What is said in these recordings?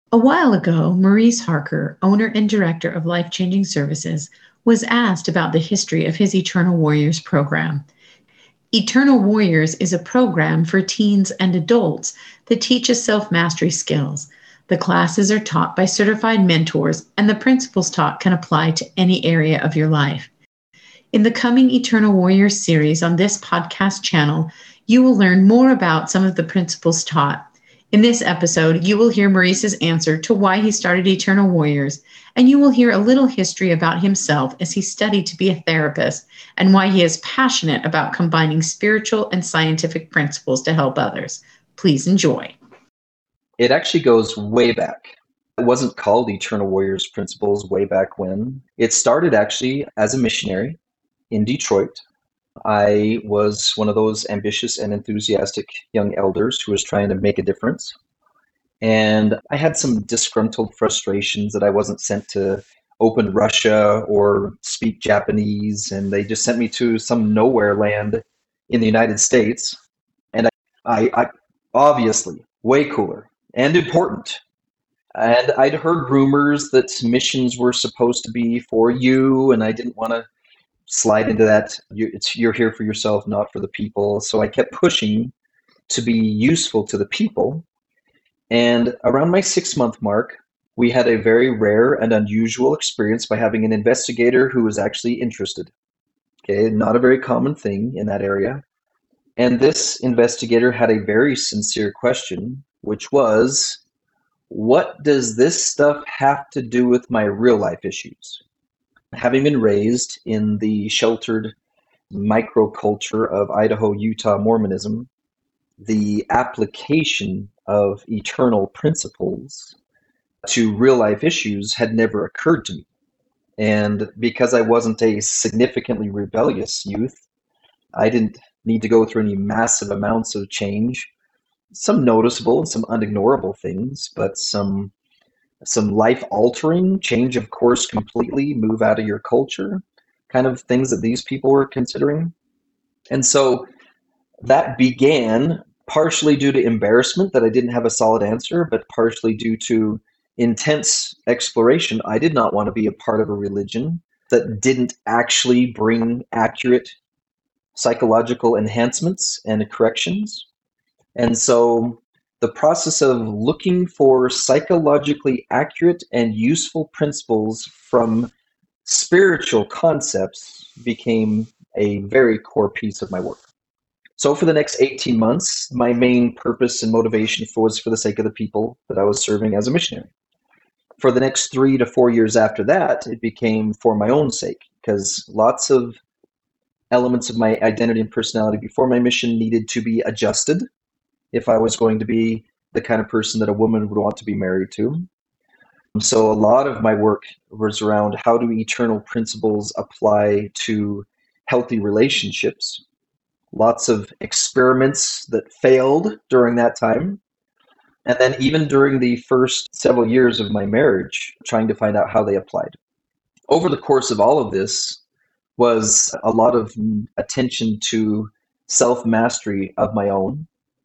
A while ago, Maurice Harker, owner and director of Life Changing Services, was asked about the history of his Eternal Warriors program. Eternal Warriors is a program for teens and adults that teaches self mastery skills. The classes are taught by certified mentors, and the principles taught can apply to any area of your life. In the coming Eternal Warriors series on this podcast channel, you will learn more about some of the principles taught. In this episode, you will hear Maurice's answer to why he started Eternal Warriors, and you will hear a little history about himself as he studied to be a therapist and why he is passionate about combining spiritual and scientific principles to help others. Please enjoy. It actually goes way back. It wasn't called Eternal Warriors Principles way back when. It started actually as a missionary in Detroit. I was one of those ambitious and enthusiastic young elders who was trying to make a difference. And I had some disgruntled frustrations that I wasn't sent to open Russia or speak Japanese, and they just sent me to some nowhere land in the United States. And I obviously way cooler and important. And I'd heard rumors that missions were supposed to be for you, and I didn't want to slide into that. You're here for yourself, not for the people. So I kept pushing to be useful to the people. And around my 6-month mark, we had a very rare and unusual experience by having an investigator who was actually interested. Okay, not a very common thing in that area. And this investigator had a very sincere question, which was, what does this stuff have to do with my real life issues? Having been raised in the sheltered microculture of Idaho, Utah Mormonism, the application of eternal principles to real life issues had never occurred to me. And because I wasn't a significantly rebellious youth, I didn't need to go through any massive amounts of change. Some noticeable and some unignorable things, but some life-altering change of course completely, move out of your culture, kind of things that these people were considering. And so that began partially due to embarrassment that I didn't have a solid answer, but partially due to intense exploration. I did not want to be a part of a religion that didn't actually bring accurate psychological enhancements and corrections. And so the process of looking for psychologically accurate and useful principles from spiritual concepts became a very core piece of my work. So for the next 18 months, my main purpose and motivation was for the sake of the people that I was serving as a missionary. For the next 3 to 4 years after that, it became for my own sake, because lots of elements of my identity and personality before my mission needed to be adjusted if I was going to be the kind of person that a woman would want to be married to. So a lot of my work was around how do eternal principles apply to healthy relationships. Lots of experiments that failed during that time. And then even during the first several years of my marriage, trying to find out how they applied. Over the course of all of this was a lot of attention to self-mastery of my own.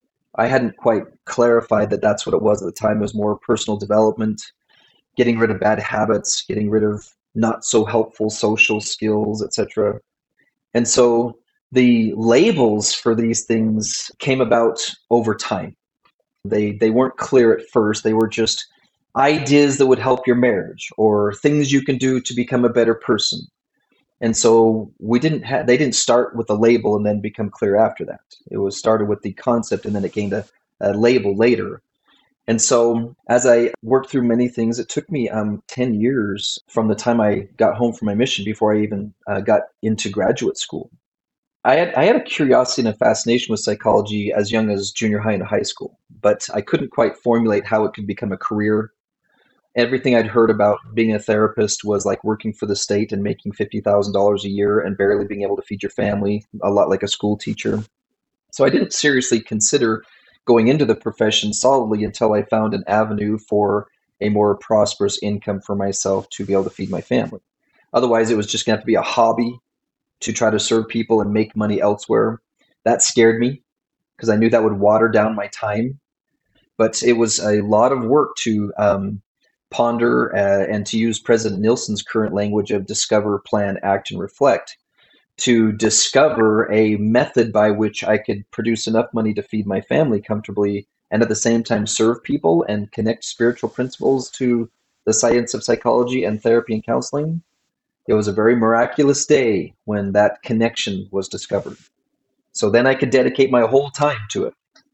I hadn't quite clarified that that's what it was at the time. It was more personal development, getting rid of bad habits, getting rid of not so helpful social skills, etc. And so the labels for these things came about over time. They weren't clear at first. They were just ideas that would help your marriage or things you can do to become a better person. And so they didn't start with a label and then become clear after that. It was started with the concept and then it gained a label later. And so as I worked through many things, it took me 10 years from the time I got home from my mission before I even got into graduate school. I had a curiosity and a fascination with psychology as young as junior high and high school, but I couldn't quite formulate how it could become a career. Everything I'd heard about being a therapist was like working for the state and making $50,000 a year and barely being able to feed your family, a lot like a school teacher. So I didn't seriously consider going into the profession solidly until I found an avenue for a more prosperous income for myself to be able to feed my family. Otherwise, it was just going to have to be a hobby to try to serve people and make money elsewhere. That scared me because I knew that would water down my time. But it was a lot of work to ponder and to use President Nilsson's current language of discover, plan, act, and reflect to discover a method by which I could produce enough money to feed my family comfortably and at the same time serve people and connect spiritual principles to the science of psychology and therapy and counseling. It was a very miraculous day when that connection was discovered. So then I could dedicate my whole time to it.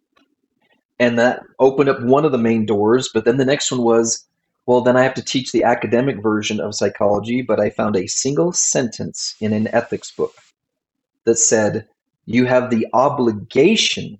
And that opened up one of the main doors. But then the next one was, well, then I have to teach the academic version of psychology. But I found a single sentence in an ethics book that said, you have the obligation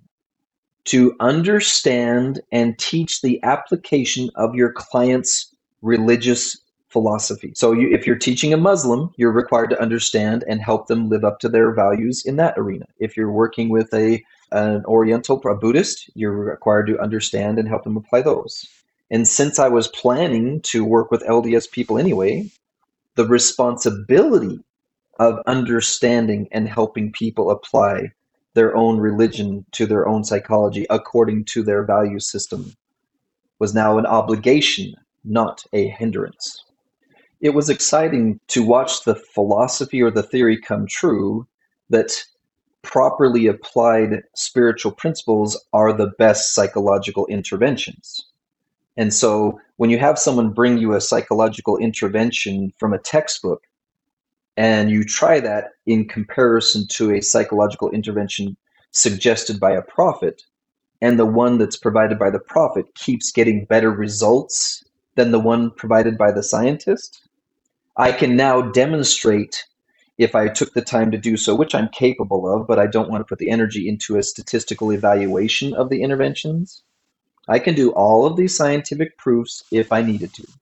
to understand and teach the application of your client's religious philosophy. So if you're teaching a Muslim, you're required to understand and help them live up to their values in that arena. If you're working with an Oriental, a Buddhist, you're required to understand and help them apply those. And since I was planning to work with LDS people anyway, the responsibility of understanding and helping people apply their own religion to their own psychology according to their value system was now an obligation, not a hindrance. It was exciting to watch the philosophy or the theory come true that properly applied spiritual principles are the best psychological interventions. And so when you have someone bring you a psychological intervention from a textbook and you try that in comparison to a psychological intervention suggested by a prophet, and the one that's provided by the prophet keeps getting better results than the one provided by the scientist, I can now demonstrate, if I took the time to do so, which I'm capable of, but I don't want to put the energy into a statistical evaluation of the interventions, I can do all of these scientific proofs if I needed to.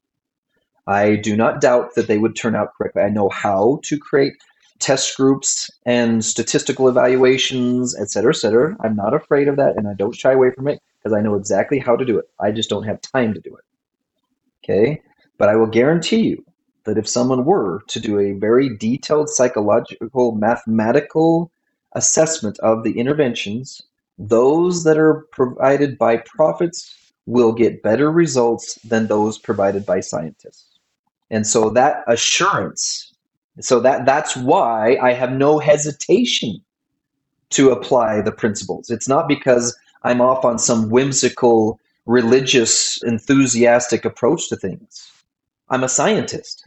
I do not doubt that they would turn out correctly. I know how to create test groups and statistical evaluations, et cetera, et cetera. I'm not afraid of that, and I don't shy away from it because I know exactly how to do it. I just don't have time to do it. Okay? But I will guarantee you that if someone were to do a very detailed psychological, mathematical assessment of the interventions, those that are provided by prophets will get better results than those provided by scientists. And so that assurance, that's why I have no hesitation to apply the principles. It's not because I'm off on some whimsical, religious, enthusiastic approach to things. I'm a scientist.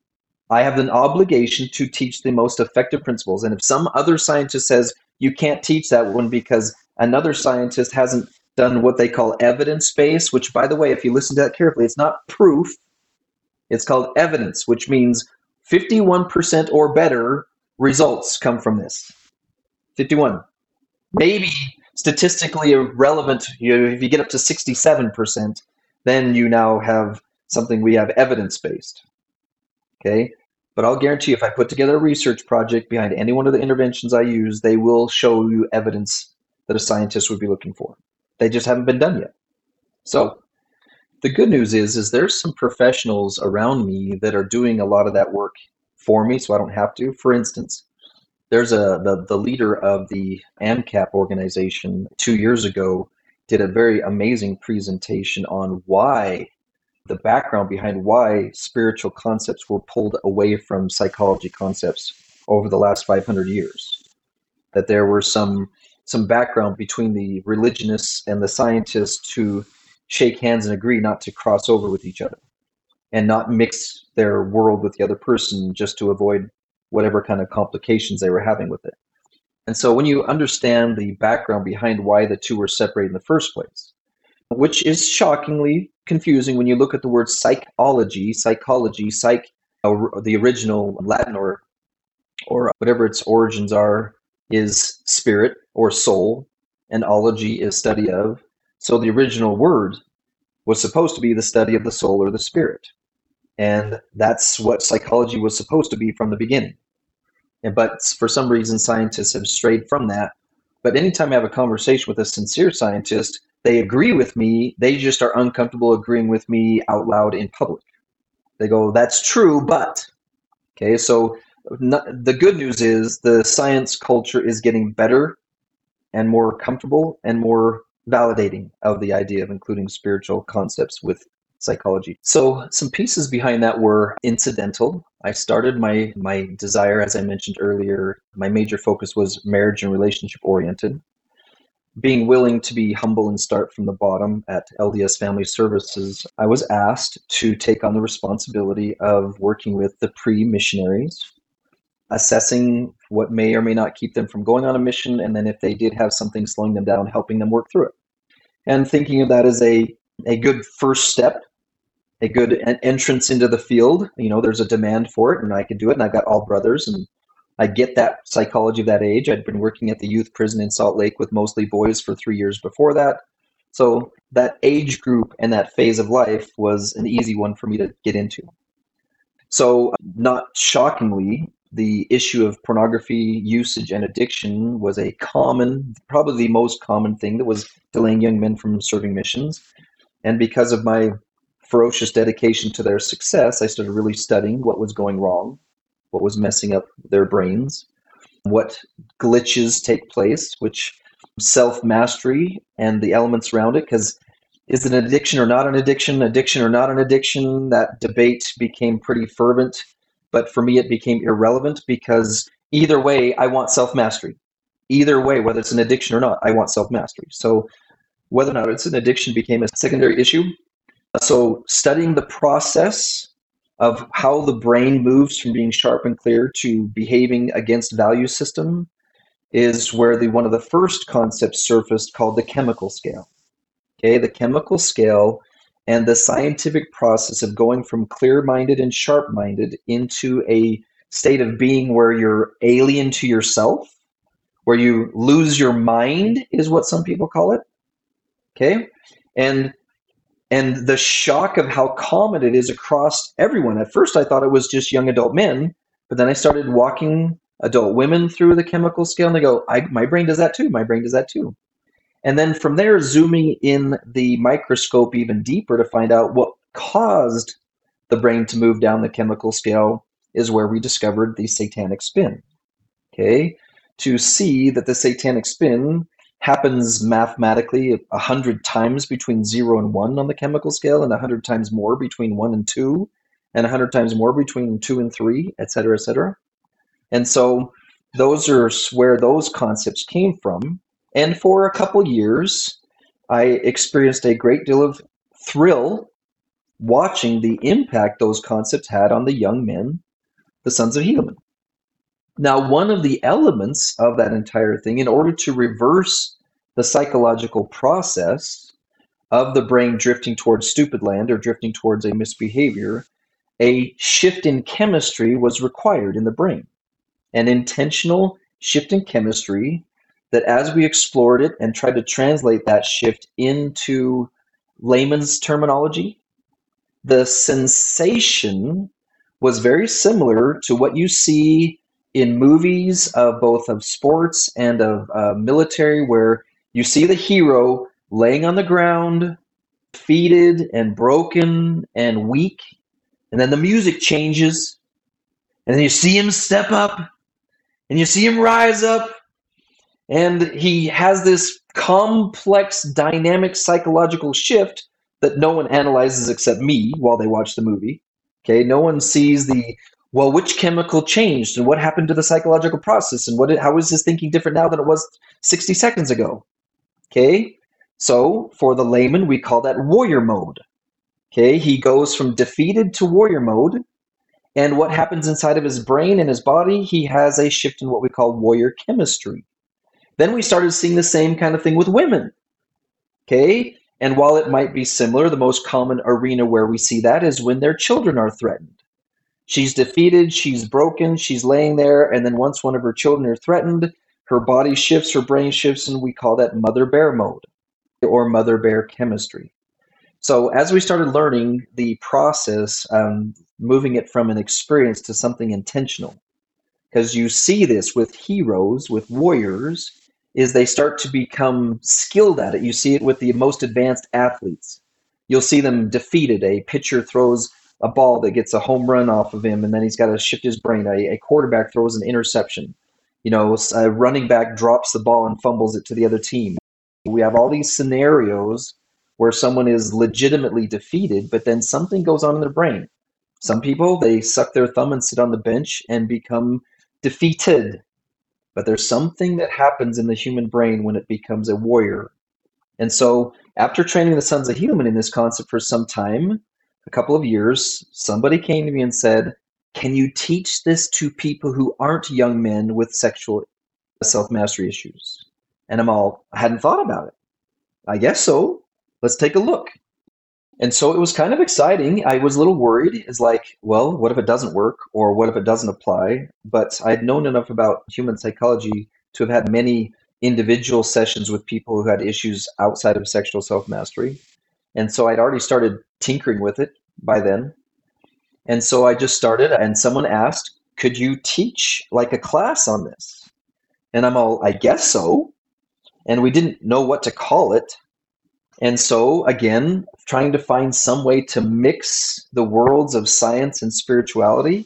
I have an obligation to teach the most effective principles. And if some other scientist says you can't teach that one because another scientist hasn't done what they call evidence-based, which, by the way, if you listen to that carefully, it's not proof. It's called evidence, which means 51% or better results come from this. 51. Maybe statistically irrelevant, if you get up to 67%, then you now have something we have evidence-based. Okay? But I'll guarantee if I put together a research project behind any one of the interventions I use, they will show you evidence that a scientist would be looking for. They just haven't been done yet. So the good news is there's some professionals around me that are doing a lot of that work for me, so I don't have to. For instance, there's the leader of the AMCAP organization 2 years ago did a very amazing presentation on why the background behind why spiritual concepts were pulled away from psychology concepts over the last 500 years. That there were some background between the religionists and the scientists who shake hands and agree not to cross over with each other and not mix their world with the other person just to avoid whatever kind of complications they were having with it. And so when you understand the background behind why the two were separated in the first place, which is shockingly confusing when you look at the word psychology, the original Latin or whatever its origins are, is spirit or soul, and ology is study of. So the original word was supposed to be the study of the soul or the spirit. And that's what psychology was supposed to be from the beginning. But for some reason, scientists have strayed from that. But anytime I have a conversation with a sincere scientist, they agree with me. They just are uncomfortable agreeing with me out loud in public. They go, that's true, but. Okay, so the good news is the science culture is getting better and more comfortable and more validating of the idea of including spiritual concepts with psychology. So some pieces behind that were incidental. I started my desire, as I mentioned earlier, my major focus was marriage and relationship oriented. Being willing to be humble and start from the bottom at LDS Family Services, I was asked to take on the responsibility of working with the pre-missionaries, assessing what may or may not keep them from going on a mission, and then if they did have something slowing them down, helping them work through it. And thinking of that as a good first step, a good entrance into the field. There's a demand for it, and I could do it, and I've got all brothers, and I get that psychology of that age. I'd been working at the youth prison in Salt Lake with mostly boys for 3 years before that. So that age group and that phase of life was an easy one for me to get into. So not shockingly, the issue of pornography usage and addiction was a common, probably the most common thing that was delaying young men from serving missions. And because of my ferocious dedication to their success, I started really studying what was going wrong, what was messing up their brains, what glitches take place, which self-mastery and the elements around it, because is it an addiction or not an addiction or not an addiction? That debate became pretty fervent, but for me it became irrelevant because either way, I want self-mastery. Either way, whether it's an addiction or not, I want self-mastery. So whether or not it's an addiction became a secondary issue. So studying the process of how the brain moves from being sharp and clear to behaving against value system is where one of the first concepts surfaced called the chemical scale. Okay, the chemical scale and the scientific process of going from clear-minded and sharp-minded into a state of being where you're alien to yourself, where you lose your mind is what some people call it. Okay, and the shock of how common it is across everyone. At first, I thought it was just young adult men, but then I started walking adult women through the chemical scale, and they go, my brain does that too. My brain does that too. And then from there, zooming in the microscope even deeper to find out what caused the brain to move down the chemical scale is where we discovered the satanic spin. Okay, to see that the satanic spin happens mathematically 100 times between 0 and 1 on the chemical scale, and 100 times more between 1 and 2, and 100 times more between 2 and 3, et cetera, et cetera. And so those are where those concepts came from. And for a couple years, I experienced a great deal of thrill watching the impact those concepts had on the young men, the sons of Helaman. Now, one of the elements of that entire thing, in order to reverse the psychological process of the brain drifting towards stupid land or drifting towards a misbehavior, a shift in chemistry was required in the brain. An intentional shift in chemistry that as we explored it and tried to translate that shift into layman's terminology, the sensation was very similar to what you see in movies of both of sports and of military, where you see the hero laying on the ground, defeated and broken and weak, and then the music changes, and then you see him step up, and you see him rise up, and he has this complex, dynamic, psychological shift that no one analyzes except me while they watch the movie. Okay, no one sees which chemical changed and what happened to the psychological process and how is his thinking different now than it was 60 seconds ago. Okay, so for the layman, we call that warrior mode. Okay, he goes from defeated to warrior mode, and what happens inside of his brain and his body, he has a shift in what we call warrior chemistry. Then we started seeing the same kind of thing with women. Okay, and while it might be similar, the most common arena where we see that is when their children are threatened. She's defeated, she's broken, she's laying there, and then once one of her children are threatened, her body shifts, her brain shifts, and we call that mother bear mode or mother bear chemistry. So as we started learning the process, moving it from an experience to something intentional, because you see this with heroes, with warriors, is they start to become skilled at it. You see it with the most advanced athletes. You'll see them defeated. A pitcher throws a ball that gets a home run off of him, and then he's got to shift his brain. A quarterback throws an interception. A running back drops the ball and fumbles it to the other team. We have all these scenarios where someone is legitimately defeated, but then something goes on in their brain. Some people, they suck their thumb and sit on the bench and become defeated. But there's something that happens in the human brain when it becomes a warrior. And so after training the Sons of Helaman in this concept for some time, a couple of years, somebody came to me and said, can you teach this to people who aren't young men with sexual self-mastery issues? And I hadn't thought about it. I guess so. Let's take a look. And so it was kind of exciting. I was a little worried. It's like, well, what if it doesn't work? Or what if it doesn't apply? But I'd known enough about human psychology to have had many individual sessions with people who had issues outside of sexual self-mastery. And so I'd already started tinkering with it by then. And so I just started, and someone asked, could you teach like a class on this? And I guess so. And we didn't know what to call it. And so, again, trying to find some way to mix the worlds of science and spirituality.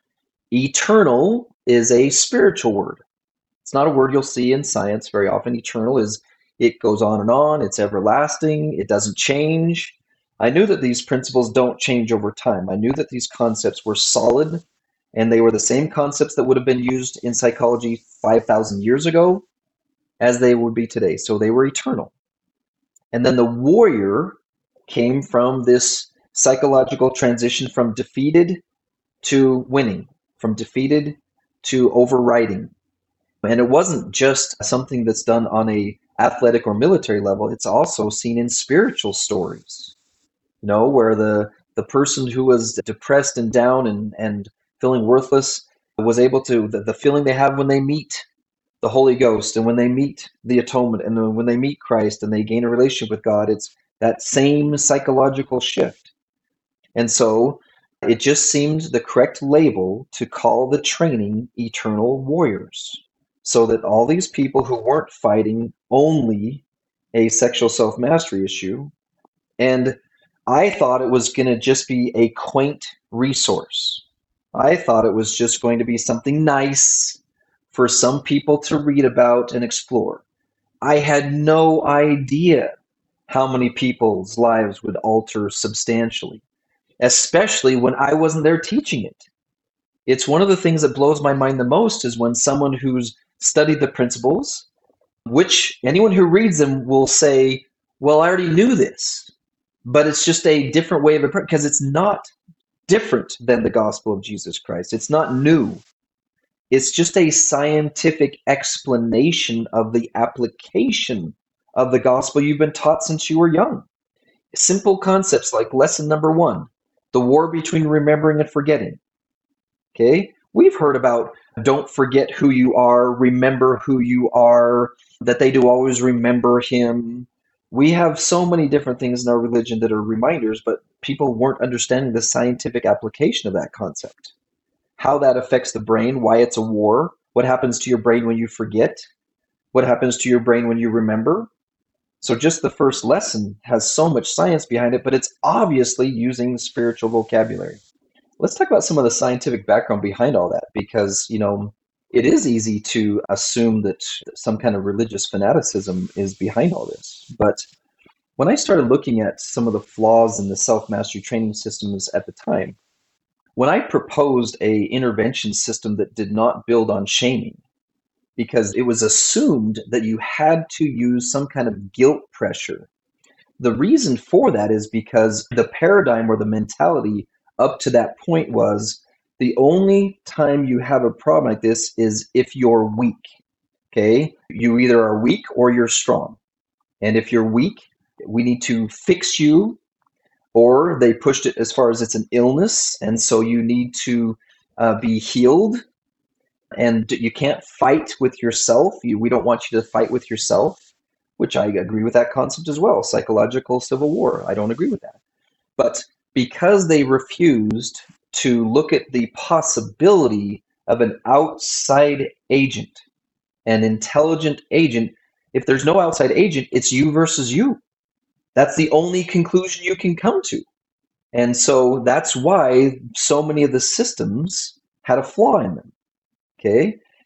Eternal is a spiritual word. It's not a word you'll see in science very often. Eternal it goes on, it's everlasting, it doesn't change. I knew that these principles don't change over time. I knew that these concepts were solid, and they were the same concepts that would have been used in psychology 5,000 years ago as they would be today. So they were eternal. And then the warrior came from this psychological transition from defeated to winning, from defeated to overriding. And it wasn't just something that's done on a athletic or military level. It's also seen in spiritual stories, where the person who was depressed and down and feeling worthless was able to, the feeling they have when they meet the Holy Ghost and when they meet the atonement and when they meet Christ and they gain a relationship with God, it's that same psychological shift. And so it just seemed the correct label to call the training Eternal Warriors, so that all these people who weren't fighting only a sexual self-mastery issue, and I thought it was going to just be a quaint resource. I thought it was just going to be something nice for some people to read about and explore. I had no idea how many people's lives would alter substantially, especially when I wasn't there teaching it. It's one of the things that blows my mind the most is when someone who's studied the principles, which anyone who reads them will say, well, I already knew this, but it's just a different way of it, because it's not different than the gospel of Jesus Christ. It's not new. It's just a scientific explanation of the application of the gospel you've been taught since you were young. Simple concepts like lesson number 1, the war between remembering and forgetting. Okay? We've heard about don't forget who you are, remember who you are, that they do always remember him. We have so many different things in our religion that are reminders, but people weren't understanding the scientific application of that concept. How that affects the brain, why it's a war, what happens to your brain when you forget, what happens to your brain when you remember. So just the first lesson has so much science behind it, but it's obviously using spiritual vocabulary. Let's talk about some of the scientific background behind all that, because, it is easy to assume that some kind of religious fanaticism is behind all this. But when I started looking at some of the flaws in the self-mastery training systems at the time, when I proposed a intervention system that did not build on shaming, because it was assumed that you had to use some kind of guilt pressure. The reason for that is because the paradigm or the mentality up to that point was the only time you have a problem like this is if you're weak. Okay? You either are weak or you're strong. And if you're weak, we need to fix you, or they pushed it as far as it's an illness, and so you need to be healed, and you can't fight with yourself. We don't want you to fight with yourself, which I agree with that concept as well. Psychological civil war, I don't agree with that. But because they refused to look at the possibility of an outside agent, an intelligent agent, if there's no outside agent, it's you versus you. That's the only conclusion you can come to. And so that's why so many of the systems had a flaw in them. Okay?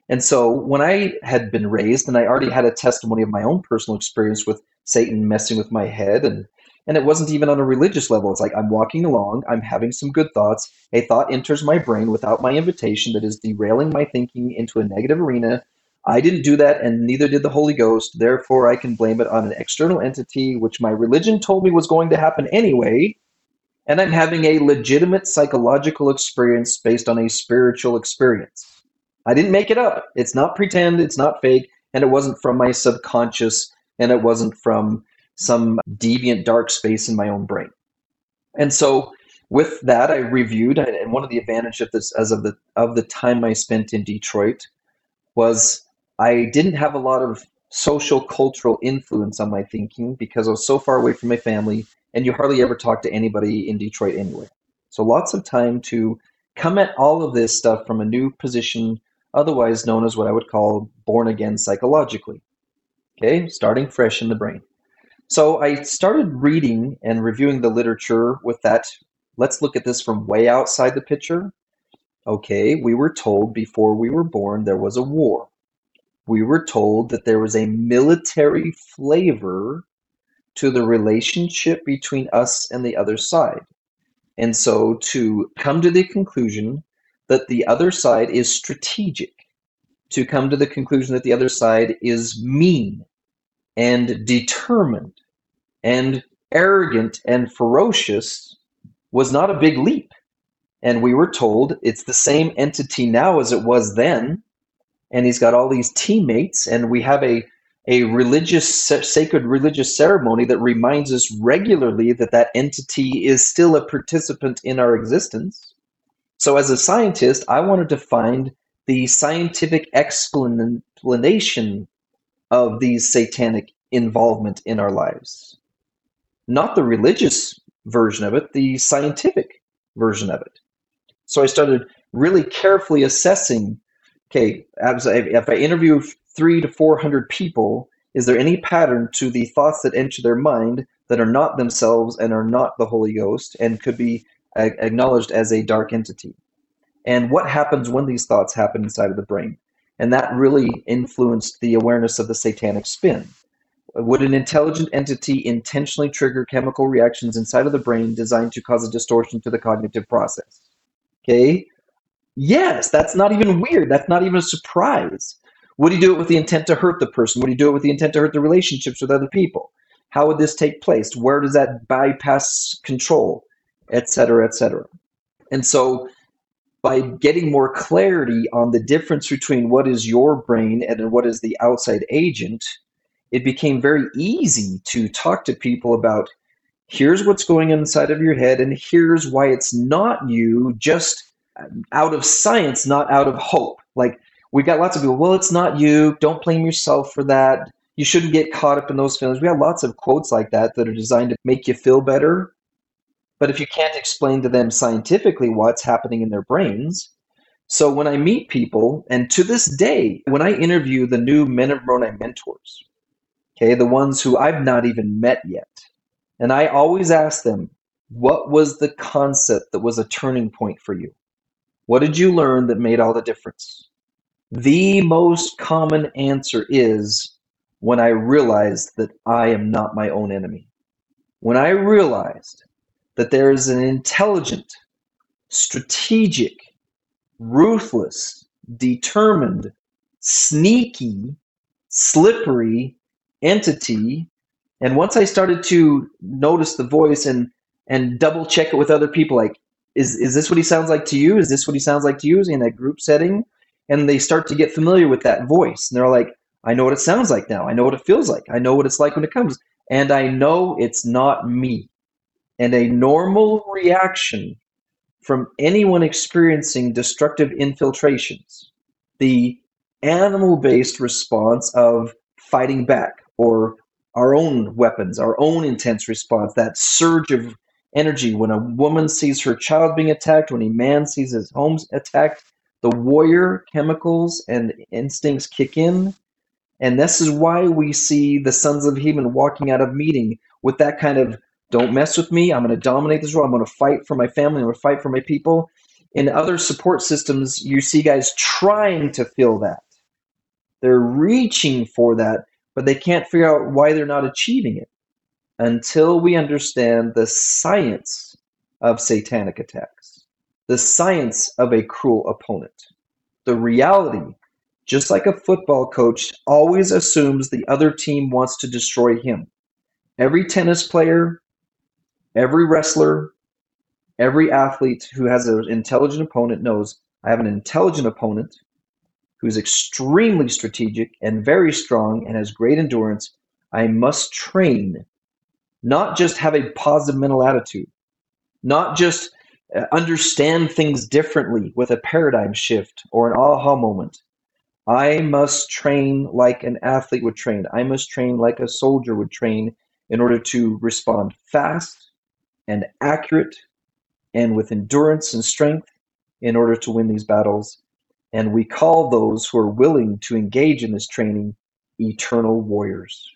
And so when I had been raised and I already had a testimony of my own personal experience with Satan messing with my head, and it wasn't even on a religious level. It's like I'm walking along, I'm having some good thoughts. A thought enters my brain without my invitation that is derailing my thinking into a negative arena. I didn't do that, and neither did the Holy Ghost. Therefore, I can blame it on an external entity, which my religion told me was going to happen anyway. And I'm having a legitimate psychological experience based on a spiritual experience. I didn't make it up. It's not pretend, it's not fake, and it wasn't from my subconscious, and it wasn't from some deviant dark space in my own brain. And so with that, I reviewed, and one of the advantages of this, as of the time I spent in Detroit, was I didn't have a lot of social cultural influence on my thinking because I was so far away from my family, and you hardly ever talk to anybody in Detroit anyway. So lots of time to come at all of this stuff from a new position, otherwise known as what I would call born again psychologically. Okay, starting fresh in the brain. So I started reading and reviewing the literature with that. Let's look at this from way outside the picture. Okay, we were told before we were born there was a war. We were told that there was a military flavor to the relationship between us and the other side. And so to come to the conclusion that the other side is strategic, to come to the conclusion that the other side is mean and determined and arrogant and ferocious was not a big leap. And we were told it's the same entity now as it was then. And he's got all these teammates, and we have a sacred religious ceremony that reminds us regularly that that entity is still a participant in our existence. So as a scientist, I wanted to find the scientific explanation of these satanic involvement in our lives. Not the religious version of it, the scientific version of it. So I started really carefully assessing, okay, if I interview 300 to 400 people, is there any pattern to the thoughts that enter their mind that are not themselves and are not the Holy Ghost and could be acknowledged as a dark entity? And what happens when these thoughts happen inside of the brain? And that really influenced the awareness of the satanic spin. Would an intelligent entity intentionally trigger chemical reactions inside of the brain designed to cause a distortion to the cognitive process? Okay. Yes, that's not even weird. That's not even a surprise. Would he do it with the intent to hurt the person? Would he do it with the intent to hurt the relationships with other people? How would this take place? Where does that bypass control, et cetera, et cetera? And so by getting more clarity on the difference between what is your brain and what is the outside agent, it became very easy to talk to people about, here's what's going on inside of your head, and here's why it's not you, just out of science, not out of hope. Like, we got lots of people, well, it's not you, don't blame yourself for that, you shouldn't get caught up in those feelings. We have lots of quotes like that that are designed to make you feel better. But if you can't explain to them scientifically what's happening in their brains. So when I meet people, and to this day, when I interview the new Men of Moroni mentors, okay, the ones who I've not even met yet, and I always ask them, what was the concept that was a turning point for you? What did you learn that made all the difference? The most common answer is when I realized that I am not my own enemy. When I realized that there is an intelligent, strategic, ruthless, determined, sneaky, slippery entity. And once I started to notice the voice and double check it with other people, like, is this what he sounds like to you? Is this what he sounds like to you in a group setting? And they start to get familiar with that voice. And they're like, I know what it sounds like now. I know what it feels like. I know what it's like when it comes. And I know it's not me. And a normal reaction from anyone experiencing destructive infiltrations, the animal-based response of fighting back, or our own weapons, our own intense response, that surge of energy when a woman sees her child being attacked, when a man sees his home attacked, the warrior chemicals and instincts kick in. And this is why we see the sons of Heman walking out of meeting with that kind of, don't mess with me, I'm going to dominate this world, I'm going to fight for my family, I'm going to fight for my people. In other support systems, you see guys trying to feel that. They're reaching for that, but they can't figure out why they're not achieving it until we understand the science of satanic attacks, the science of a cruel opponent. The reality, just like a football coach always assumes the other team wants to destroy him. Every tennis player, every wrestler, every athlete who has an intelligent opponent knows I have an intelligent opponent who's extremely strategic and very strong and has great endurance. I must train, not just have a positive mental attitude, not just understand things differently with a paradigm shift or an aha moment. I must train like an athlete would train. I must train like a soldier would train in order to respond fast and accurate and with endurance and strength in order to win these battles. And we call those who are willing to engage in this training eternal warriors.